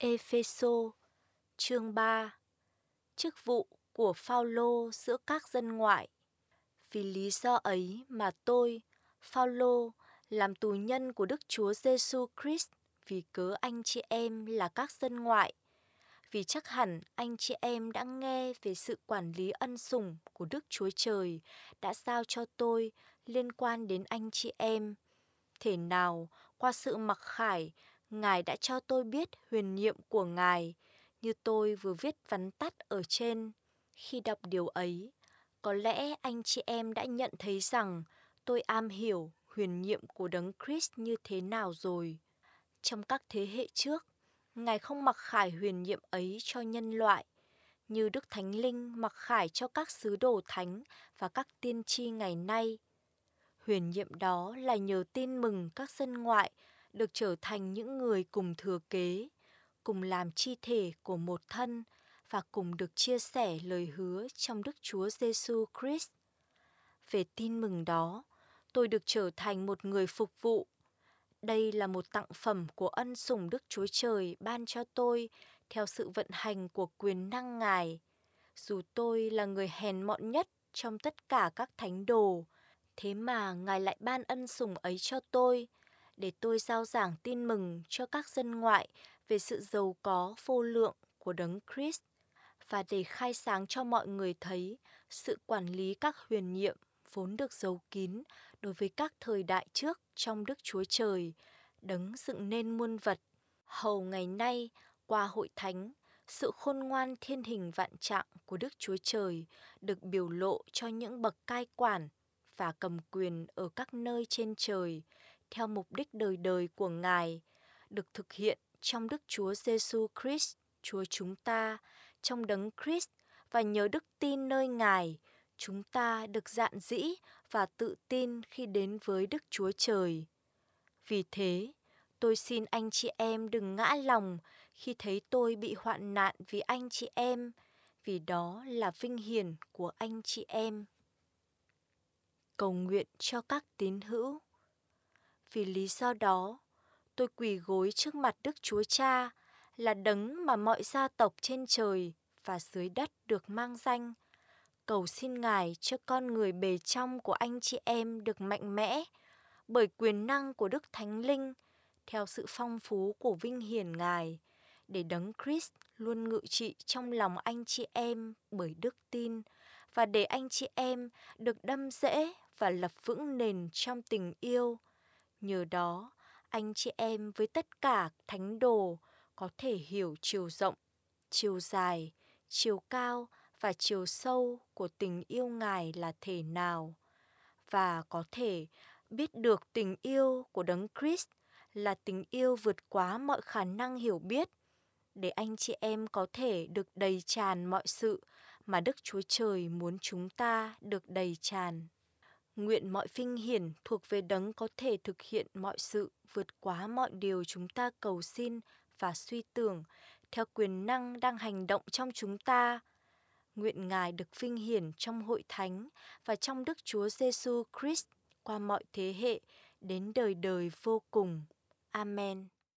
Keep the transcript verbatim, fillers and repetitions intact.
Ê-phê-sô chương ba. Chức vụ của Phao-lô giữa các dân ngoại. Vì lý do ấy mà tôi, Phao-lô, làm tù nhân của Đức Chúa Giêsu Christ vì cớ anh chị em là các dân ngoại. Vì chắc hẳn anh chị em đã nghe về sự quản lý ân sủng của Đức Chúa Trời đã giao cho tôi liên quan đến anh chị em. Thể nào qua sự mặc khải, Ngài đã cho tôi biết huyền nhiệm của Ngài, như tôi vừa viết vắn tắt ở trên. Khi đọc điều ấy, có lẽ anh chị em đã nhận thấy rằng tôi am hiểu huyền nhiệm của Đấng Christ như thế nào rồi. Trong các thế hệ trước, Ngài không mặc khải huyền nhiệm ấy cho nhân loại, như Đức Thánh Linh mặc khải cho các sứ đồ thánh và các tiên tri ngày nay. Huyền nhiệm đó là nhờ tin mừng các dân ngoại được trở thành những người cùng thừa kế, cùng làm chi thể của một thân và cùng được chia sẻ lời hứa trong Đức Chúa Giêsu Christ. Về tin mừng đó, tôi được trở thành một người phục vụ. Đây là một tặng phẩm của ân sủng Đức Chúa Trời ban cho tôi theo sự vận hành của quyền năng Ngài. Dù tôi là người hèn mọn nhất trong tất cả các thánh đồ, thế mà Ngài lại ban ân sủng ấy cho tôi, để tôi rao giảng tin mừng cho các dân ngoại về sự giàu có vô lượng của Đấng Christ, và để khai sáng cho mọi người thấy sự quản lý các huyền nhiệm vốn được giấu kín đối với các thời đại trước trong Đức Chúa Trời, Đấng dựng nên muôn vật. Hầu ngày nay, qua hội thánh, sự khôn ngoan thiên hình vạn trạng của Đức Chúa Trời được biểu lộ cho những bậc cai quản và cầm quyền ở các nơi trên trời, theo mục đích đời đời của Ngài, được thực hiện trong Đức Chúa Giêsu Christ, Chúa chúng ta, trong Đấng Christ, và nhờ đức tin nơi Ngài, chúng ta được dạn dĩ và tự tin khi đến với Đức Chúa Trời. Vì thế, tôi xin anh chị em đừng ngã lòng khi thấy tôi bị hoạn nạn vì anh chị em, vì đó là vinh hiển của anh chị em. Cầu nguyện cho các tín hữu. Vì lý do đó, tôi quỳ gối trước mặt Đức Chúa Cha, là Đấng mà mọi gia tộc trên trời và dưới đất được mang danh, cầu xin Ngài cho con người bề trong của anh chị em được mạnh mẽ bởi quyền năng của Đức Thánh Linh, theo sự phong phú của vinh hiển Ngài, để Đấng Christ luôn ngự trị trong lòng anh chị em bởi đức tin, và để anh chị em được đâm rễ và lập vững nền trong tình yêu. Nhờ đó, anh chị em với tất cả thánh đồ có thể hiểu chiều rộng, chiều dài, chiều cao và chiều sâu của tình yêu Ngài là thể nào, và có thể biết được tình yêu của Đấng Christ là tình yêu vượt quá mọi khả năng hiểu biết, để anh chị em có thể được đầy tràn mọi sự mà Đức Chúa Trời muốn chúng ta được đầy tràn. Nguyện mọi vinh hiển thuộc về Đấng có thể thực hiện mọi sự vượt quá mọi điều chúng ta cầu xin và suy tưởng, theo quyền năng đang hành động trong chúng ta. Nguyện Ngài được vinh hiển trong hội thánh và trong Đức Chúa Giêsu Christ qua mọi thế hệ đến đời đời vô cùng. Amen.